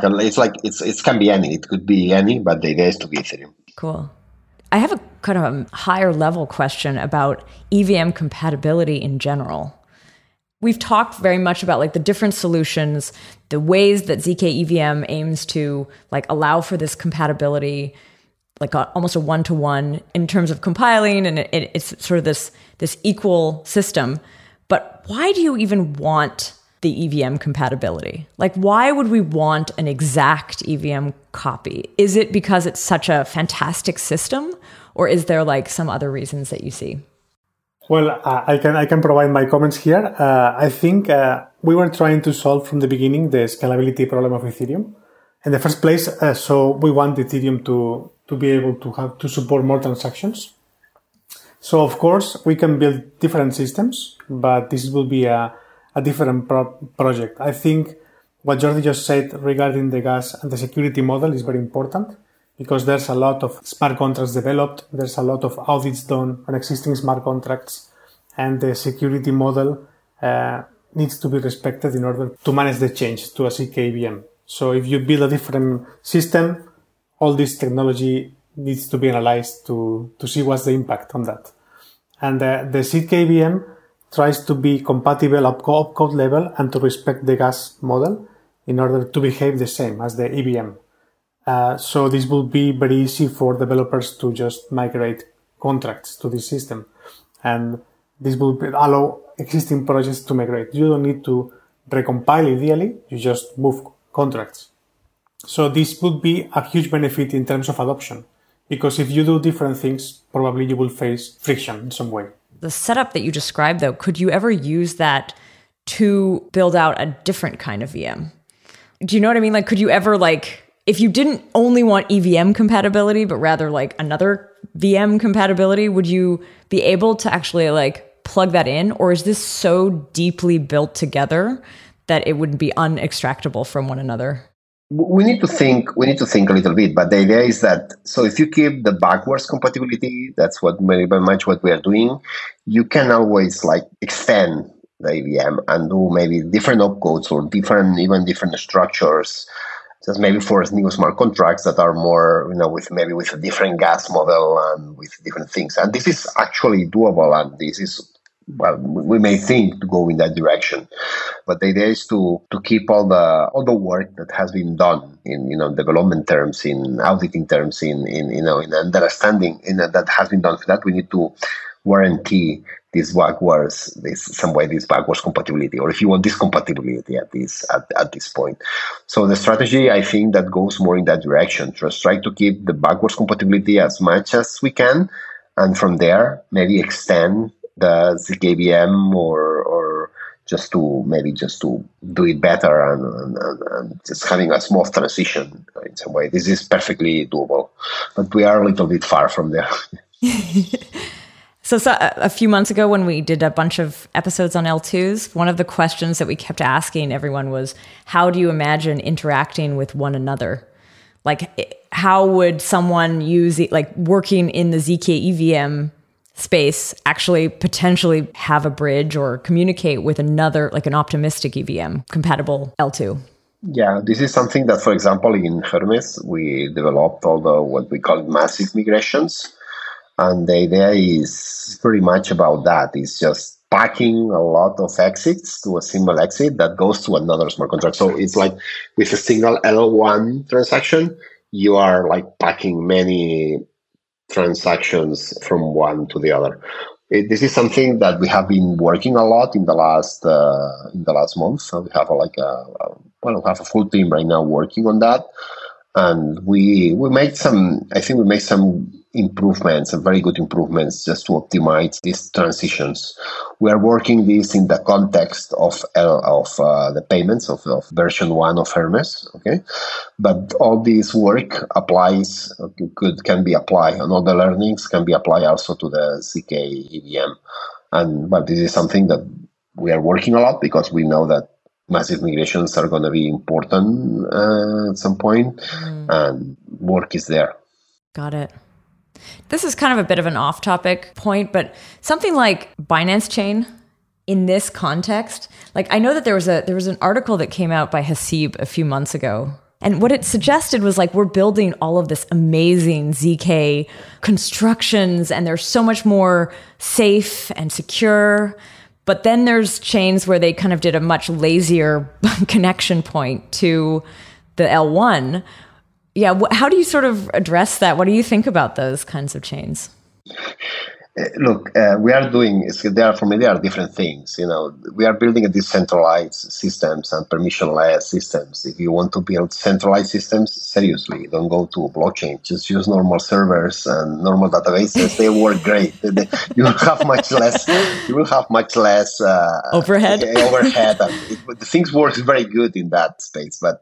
It can be any. It could be any, but the idea is to be Ethereum. Cool. I have a kind of a higher level question about EVM compatibility in general. We've talked very much about like the different solutions, the ways that zkEVM aims to like allow for this compatibility, like almost a one-to-one in terms of compiling, and it's sort of this equal system. But why do you even want the EVM compatibility? Like, why would we want an exact EVM copy? Is it because it's such a fantastic system, or is there like some other reasons that you see? Well, I can provide my comments here. I think we were trying to solve from the beginning the scalability problem of Ethereum. In the first place, so we want Ethereum to be able to support more transactions. So of course we can build different systems, but this will be a different project. I think what Jordi just said regarding the gas and the security model is very important, because there's a lot of smart contracts developed, there's a lot of audits done on existing smart contracts, and the security model needs to be respected in order to manage the change to a zkEVM. So if you build a different system, all this technology needs to be analyzed to see what's the impact on that. And the zkEVM tries to be compatible up code level and to respect the gas model in order to behave the same as the EVM. So this will be very easy for developers to just migrate contracts to this system. And this will allow existing projects to migrate. You don't need to recompile ideally, you just move contracts. So this would be a huge benefit in terms of adoption, because if you do different things, probably you will face friction in some way. The setup that you described, though, could you ever use that to build out a different kind of VM? Do you know what I mean? Like, could you ever, like, if you didn't only want EVM compatibility, but rather like another VM compatibility, would you be able to actually like plug that in? Or is this so deeply built together that it would be unextractable from one another? We need to think a little bit, but the idea is that, so if you keep the backwards compatibility, that's what very much what we are doing, you can always like extend the EVM and do maybe different opcodes or different structures, just maybe for new smart contracts that are more, with a different gas model and with different things. And this is actually doable, and this is, well, we may think to go in that direction, but the idea is to keep all the work that has been done in development terms, in auditing terms, in understanding that has been done. For that, we need to guarantee this backwards compatibility, or if you want, this compatibility at this point. So the strategy, I think, that goes more in that direction. Just try to keep the backwards compatibility as much as we can, and from there maybe extend the zkEVM or just to do it better and just having a smooth transition in some way. This is perfectly doable, but we are a little bit far from there. So a few months ago when we did a bunch of episodes on L2s, one of the questions that we kept asking everyone was, how do you imagine interacting with one another? Like, how would someone use it, like working in the ZK EVM space, actually potentially have a bridge or communicate with another, like an optimistic EVM compatible L2? Yeah, this is something that, for example, in Hermes, we developed all the what we call massive migrations. And the idea is pretty much about that. It's just packing a lot of exits to a single exit that goes to another smart contract. So it's like with a single L1 transaction, you are like packing many transactions from one to the other. This is something that we have been working a lot in the last month. So we have we have a full team right now working on that, and we made some improvements, and very good improvements, just to optimize these transitions. We are working this in the context of the payments of version 1 of Hermes, okay? But all this work can be applied, and all the learnings can be applied also to the ZK EVM. But this is something that we are working a lot because we know that massive migrations are going to be important at some point, and work is there. Got it. This is kind of a bit of an off-topic point, but something like Binance Chain in this context, like I know that there was an article that came out by Haseeb a few months ago, and what it suggested was like we're building all of this amazing ZK constructions, and they're so much more safe and secure. But then there's chains where they kind of did a much lazier connection point to the L1. Yeah, how do you sort of address that? What do you think about those kinds of chains? Look, we are doing, for me, there are different things. You know, we are building a decentralized systems and permissionless systems. If you want to build centralized systems, seriously, don't go to a blockchain. Just use normal servers and normal databases. They work great. You will have much less overhead. The things work very good in that space, but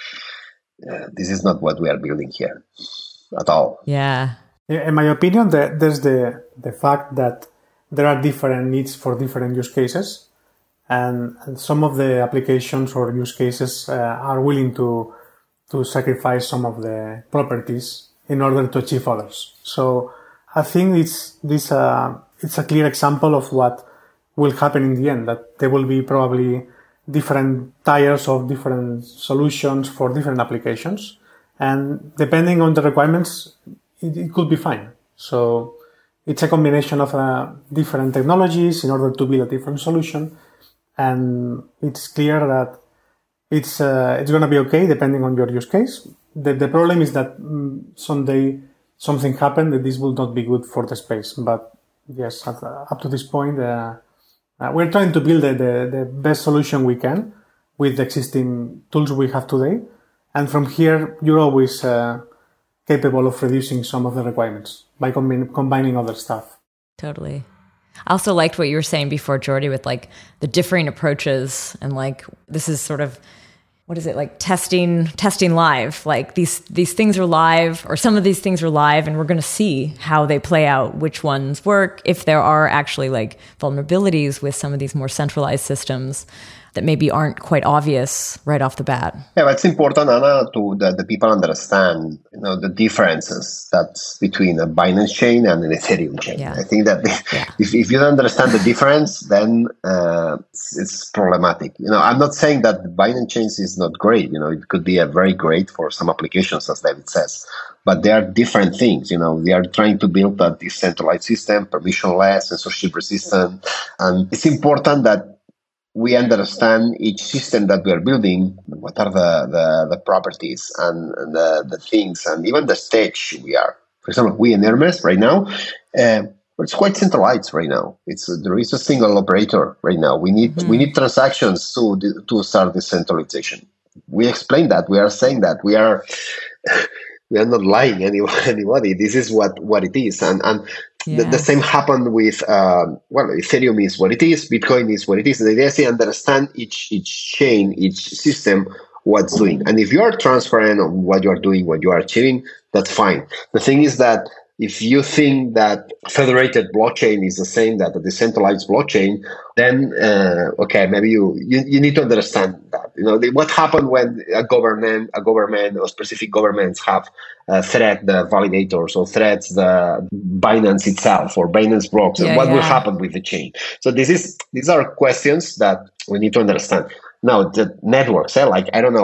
this is not what we are building here at all. Yeah. In my opinion, there's the fact that there are different needs for different use cases, and some of the applications or use cases are willing to sacrifice some of the properties in order to achieve others. So I think it's a clear example of what will happen in the end, that there will be probably different tiers of different solutions for different applications, and depending on the requirements, it could be fine. So it's a combination of different technologies in order to build a different solution, and it's clear that it's going to be okay depending on your use case. The problem is that someday something happened that this will not be good for the space. But yes, up to this point, we're trying to build the best solution we can with the existing tools we have today. And from here, you're always capable of reducing some of the requirements by combining other stuff. Totally. I also liked what you were saying before, Jordi, with like the differing approaches, and like this is sort of, what is it, like testing live. Like these things are live, or some of these things are live, and we're going to see how they play out, which ones work, if there are actually like vulnerabilities with some of these more centralized systems that maybe aren't quite obvious right off the bat. Yeah, but it's important, Anna, that the people understand, the differences that's between a Binance chain and an Ethereum chain. Yeah. I think that if you don't understand the difference, then it's problematic. I'm not saying that the Binance chain is not great. It could be a very great for some applications, as David says. But they are different things. They are trying to build a decentralized system, permissionless, censorship resistant, and it's important that we understand each system that we are building, what are the properties and the things, and even the stage we are. For example, we in Hermes right now, it's quite centralized right now. There is a single operator right now. We need transactions to start decentralization. We explain that. We are saying that we are not lying anybody. This is what it is, and The same happened with, Ethereum is what it is, Bitcoin is what it is. The idea is to understand each chain, each system, what's doing. And if you are transparent on what you are doing, what you are achieving, that's fine. The thing is that if you think that federated blockchain is the same that a decentralized blockchain, then maybe you need to understand that. What happened when a government or specific governments have threat the validators or threats the Binance itself or Binance blocks, and what will happen with the chain? So these are questions that we need to understand. Now, the networks, the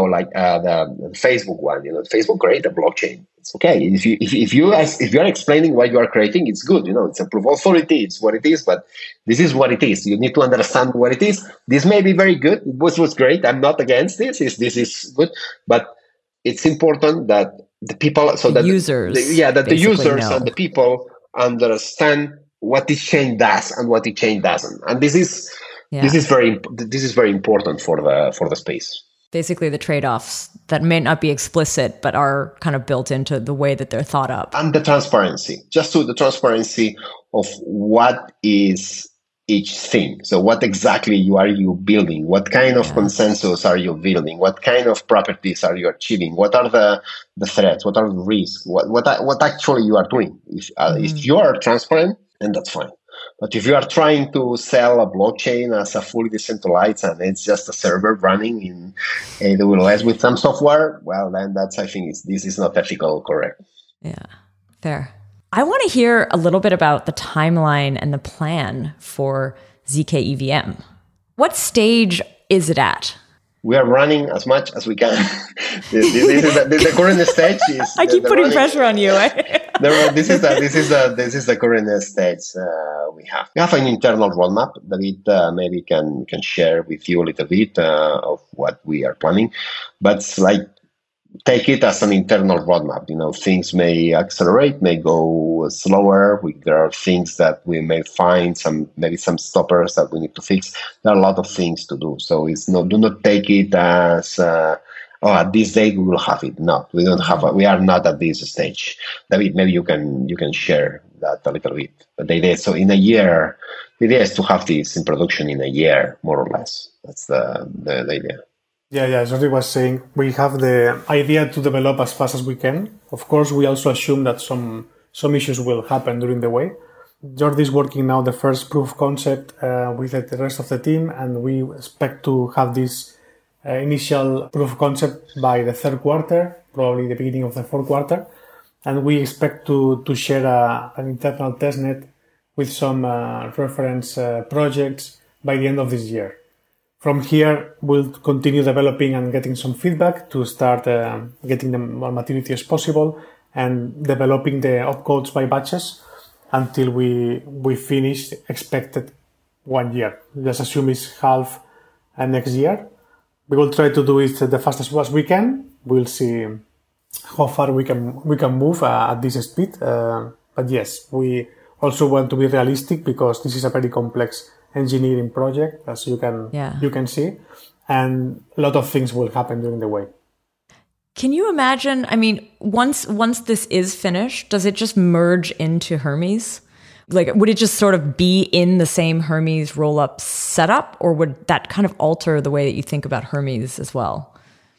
Facebook one, Facebook created a blockchain. It's okay. If you are explaining what you are creating, it's good. It's a proof of authority. It's what it is, but this is what it is. You need to understand what it is. This may be very good. It was great. I'm not against this. This is good, but it's important that the people, the users know. And the people understand what this chain does and what the chain doesn't. And this is very important for the space. Basically, the trade-offs that may not be explicit, but are kind of built into the way that they're thought up. And the transparency, the transparency of what is each thing. So what exactly are you building? What kind of consensus are you building? What kind of properties are you achieving? What are the threats? What are the risks? What actually you are doing? If you are transparent, then that's fine. But if you are trying to sell a blockchain as a fully decentralized and it's just a server running in AWS with some software, well, then this is not ethical, correct? Yeah, fair. I want to hear a little bit about the timeline and the plan for ZK EVM. What stage is it at? We are running as much as we can. The current stage is. I keep putting pressure on you. This is the current stage we have. We have an internal roadmap. David maybe can share with you a little bit of what we are planning, but take it as an internal roadmap. Things may accelerate, may go slower. There are things that we may find some stoppers that we need to fix. There are a lot of things to do. So do not take it as, at this date we will have it. No, we don't have we are not at this stage. David, maybe you can share that a little bit. But the idea, so in a year, the idea is to have this in production in a year, more or less. That's the idea. Yeah, as Jordi was saying, we have the idea to develop as fast as we can. Of course, we also assume that some issues will happen during the way. Jordi is working now the first proof of concept with the rest of the team, and we expect to have this initial proof of concept by the third quarter, probably the beginning of the fourth quarter. And we expect to share an internal testnet with some reference projects by the end of this year. From here, we'll continue developing and getting some feedback to start getting them more maturity as possible and developing the opcodes by batches until we finish expected 1 year. Just assume it's half next year. We will try to do it the fastest as we can. We'll see how far we can move at this speed. But yes, we also want to be realistic because this is a very complex engineering project, as you can see, and a lot of things will happen during the way. Can you imagine? I mean, once this is finished, does it just merge into Hermes? Would it just sort of be in the same Hermes rollup setup, or would that kind of alter the way that you think about Hermes as well?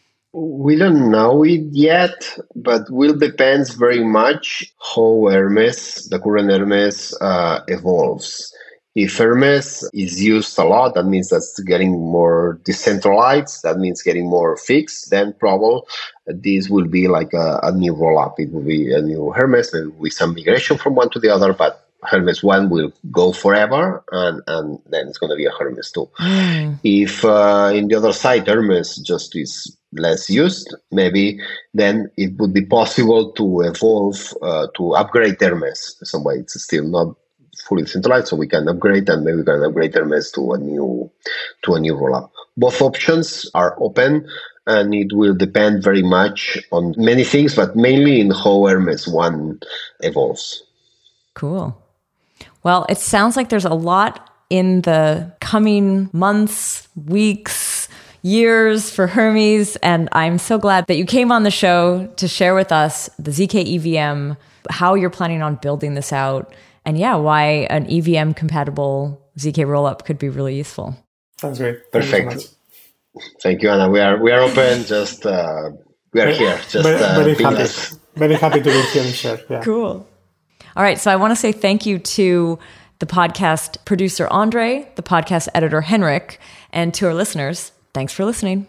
We don't know it yet, but will depends very much how Hermes, the current Hermes, evolves. If Hermes is used a lot, that means that's getting more decentralized, that means getting more fixed, then probably this will be like a new rollup. It will be a new Hermes, there will be some migration from one to the other, but Hermes 1 will go forever, and then it's going to be a Hermes 2. If in the other side, Hermes just is less used, maybe then it would be possible to evolve, to upgrade Hermes in some way. It's still not fully centralized, so we can upgrade, and maybe we can upgrade Hermes to a new rollup. Both options are open, and it will depend very much on many things, but mainly in how Hermes 1 evolves. Cool. Well, it sounds like there's a lot in the coming months, weeks, years for Hermes, and I'm so glad that you came on the show to share with us the ZK EVM, how you're planning on building this out, and yeah, why an EVM compatible ZK rollup could be really useful. Sounds great. Perfect. Thank you, Anna. We are open. Just we are here. Just very happy. Very happy to be here and share. Yeah. Cool. All right. So I want to say thank you to the podcast producer, Andre, the podcast editor, Henrik, and to our listeners. Thanks for listening.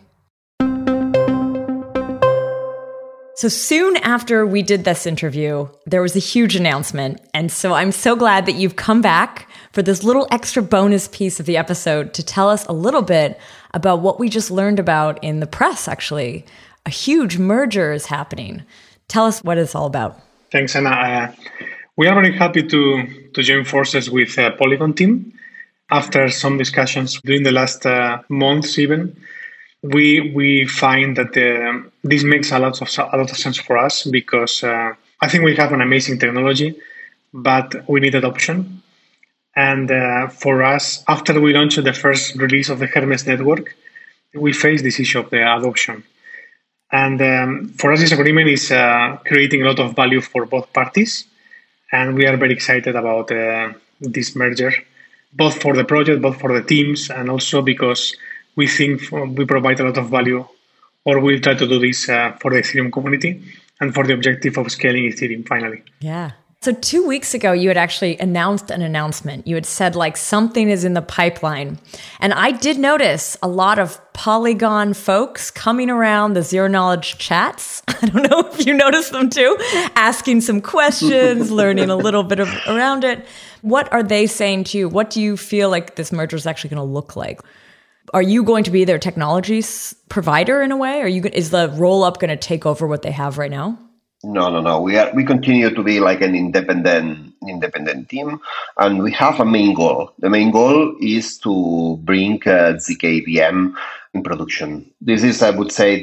So soon after we did this interview, there was a huge announcement. And so I'm so glad that you've come back for this little extra bonus piece of the episode to tell us a little bit about what we just learned about in the press, actually. A huge merger is happening. Tell us what it's all about. Thanks, Anna. We are very happy to join forces with Polygon team. After some discussions during the last months even, we find that this makes a lot of sense for us because I think we have an amazing technology, but we need adoption. And for us, after we launched the first release of the Hermes network, we faced this issue of the adoption. And for us, this agreement is creating a lot of value for both parties. And we are very excited about this merger, both for the project, both for the teams, and also because we think we provide a lot of value, or we'll try to do this for the Ethereum community and for the objective of scaling Ethereum finally. Yeah. So 2 weeks ago, you had actually announced an announcement. You had said like something is in the pipeline. And I did notice a lot of Polygon folks coming around the Zero Knowledge chats. I don't know if you noticed them too, asking some questions, learning a little bit around it. What are they saying to you? What do you feel like this merger is actually going to look like? Are you going to be their technology provider in a way? Is the roll-up going to take over what they have right now? No. We continue to be like an independent team, and we have a main goal. The main goal is to bring zkEVM in production. I would say,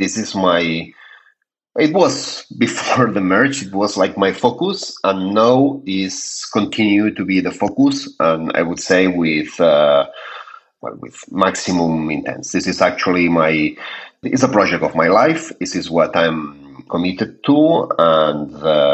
it was before the merge, it was like my focus, and now is continue to be the focus. And I would say with maximum intent. This is actually it's a project of my life. This is what I'm committed to, and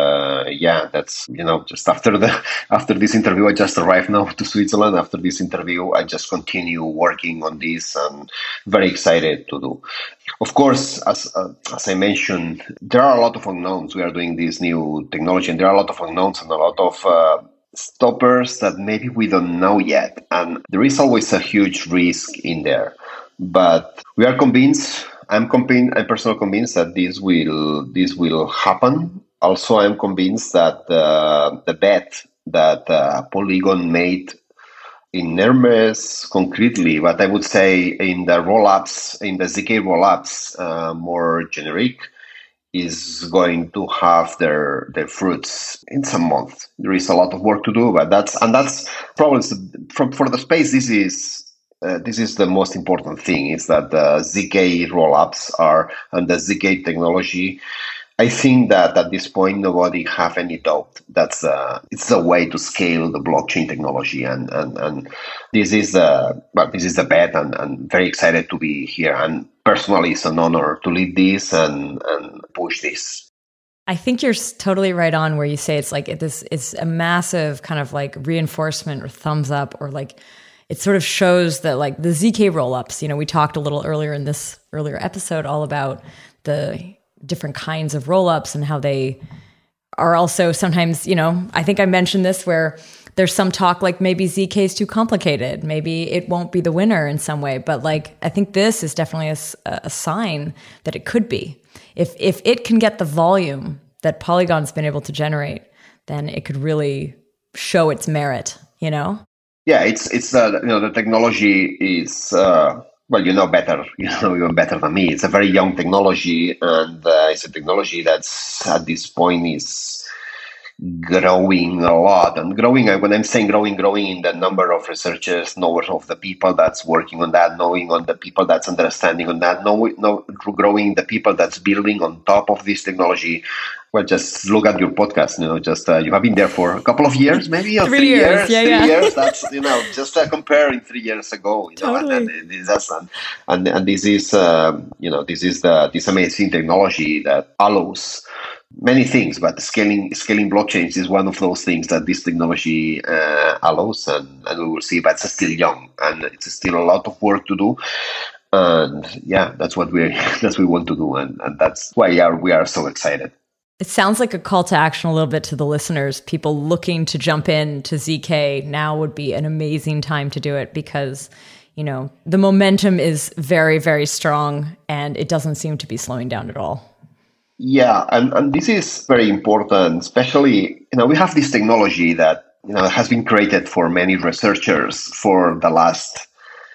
that's just after this interview, I just arrived now to Switzerland. After this interview, I just continue working on this, and very excited to do. Of course, as I mentioned, there are a lot of unknowns. We are doing this new technology, and there are a lot of unknowns and a lot of stoppers that maybe we don't know yet, and there is always a huge risk in there. But we are convinced. I'm personally convinced that this will happen. Also, I'm convinced that the bet that Polygon made in Hermes concretely, but I would say in the rollups, in the ZK rollups, more generic, is going to have their fruits in some months. There is a lot of work to do, but that's probably for the space. This is the most important thing, is that the ZK rollups and the ZK technology. I think that at this point, nobody have any doubt that it's a way to scale the blockchain technology, and this is the bet, and very excited to be here. And personally, it's an honor to lead this and push this. I think you're totally right on where you say it's like it's a massive kind of like reinforcement or thumbs up, or like it sort of shows that like the ZK rollups, we talked a little earlier in this earlier episode all about the different kinds of rollups and how they are also sometimes, I think I mentioned this where there's some talk like maybe ZK is too complicated. Maybe it won't be the winner in some way. But like, I think this is definitely a sign that it could be. If it can get the volume that Polygon's been able to generate, then it could really show its merit, Yeah, it's the technology is better, even better than me. It's a very young technology, and it's a technology that's at this point is growing a lot, and growing. When I'm saying growing in the number of researchers, number of the people that's working on that, knowing on the people that's understanding on that, growing the people that's building on top of this technology. well, just look at your podcast. Just you have been there for a couple of years, maybe, or 3 years. 3 years. That's just comparing 3 years ago. Totally. And this is this amazing technology that allows many things, but scaling blockchains is one of those things that this technology allows, and we will see. But it's still young, and it's still a lot of work to do. And yeah, that's what we want to do, and that's why we are so excited. It sounds like a call to action a little bit to the listeners. People looking to jump in to ZK, now would be an amazing time to do it, because the momentum is very, very strong, and it doesn't seem to be slowing down at all. Yeah, and this is very important, especially, we have this technology that, has been created for many researchers for the last,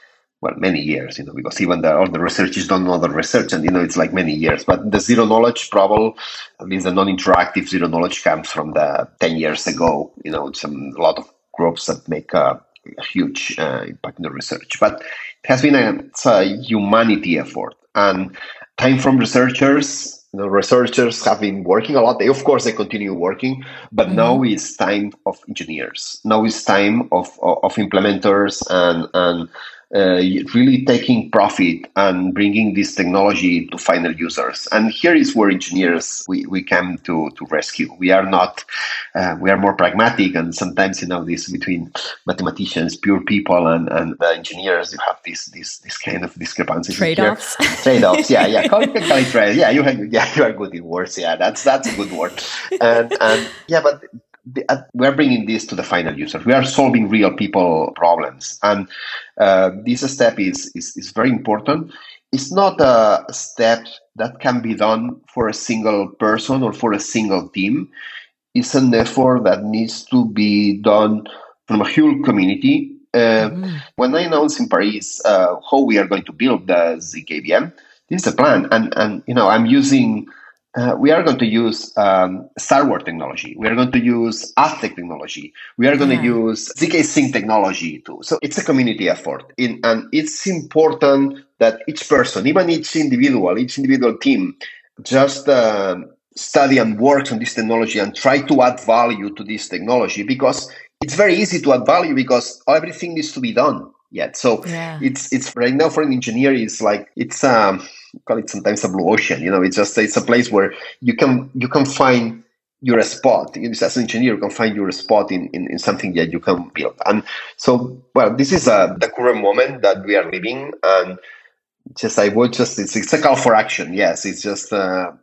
many years, because even all the researchers don't know the research, and, it's like many years. But the zero knowledge problem, at least the non-interactive zero knowledge, comes from the 10 years ago. It's a lot of groups that make a huge impact in the research. But it has been a humanity effort, and time from researchers. Researchers have been working a lot. They continue working, but now it's time of engineers. Now it's time of implementers and really taking profit and bringing this technology to final users. And here is where engineers we come to rescue. We are not. We are more pragmatic, and sometimes this between mathematicians, pure people, and the engineers, you have this kind of discrepancies. Trade-offs. Trade-offs. Yeah. Call it trade. Yeah, you are good in words. Yeah, that's a good word. And but we are bringing this to the final users. We are solving real people problems, and this step is very important. It's not a step that can be done for a single person or for a single team. It's an effort that needs to be done from a whole community. When I announced in Paris how we are going to build the ZKVM, this is a plan, and I'm using. We are going to use Starware technology. We are going to use Aztec technology. We are going to use ZK Sync technology too. So it's a community effort. And it's important that each person, even each individual team, just study and work on this technology and try to add value to this technology, because it's very easy to add value because everything needs to be done yet. So it's right now for an engineer, it's like call it sometimes a blue ocean. It's a place where you can find your spot. As an engineer, you can find your spot in something that you can build. And so, this is the current moment that we are living, and it's a call for action. Yes, it's just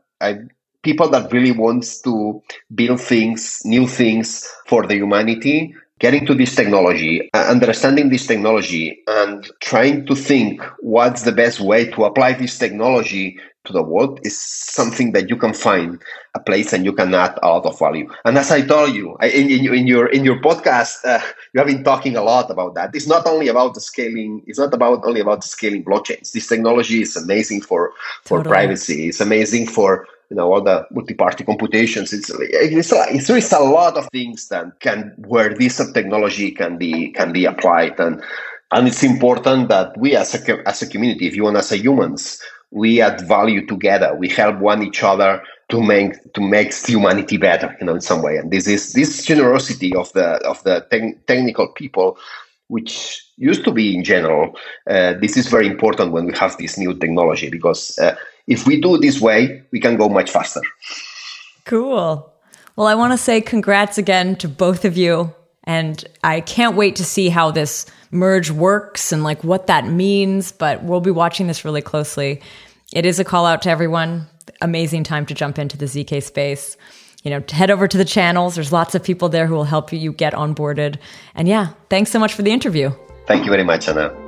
people that really wants to build things, new things for the humanity. Getting to this technology, understanding this technology, and trying to think what's the best way to apply this technology to the world is something that you can find a place and you can add a lot of value. And as I told you in your podcast, you have been talking a lot about that. It's not only about the scaling. It's not only about scaling blockchains. This technology is amazing for privacy. It's amazing for all the multi-party computations. It's a lot of things that where this technology can be applied, and it's important that we as a community, if you want, as a humans, we add value together. We help each other to make humanity better, in some way. And this generosity of the technical people, which used to be in general, this is very important when we have this new technology, because if we do it this way, we can go much faster. Cool. Well, I want to say congrats again to both of you. And I can't wait to see how this merge works and what that means. But we'll be watching this really closely. It is a call out to everyone. Amazing time to jump into the ZK space. Head over to the channels. There's lots of people there who will help you get onboarded. And thanks so much for the interview. Thank you very much, Anna.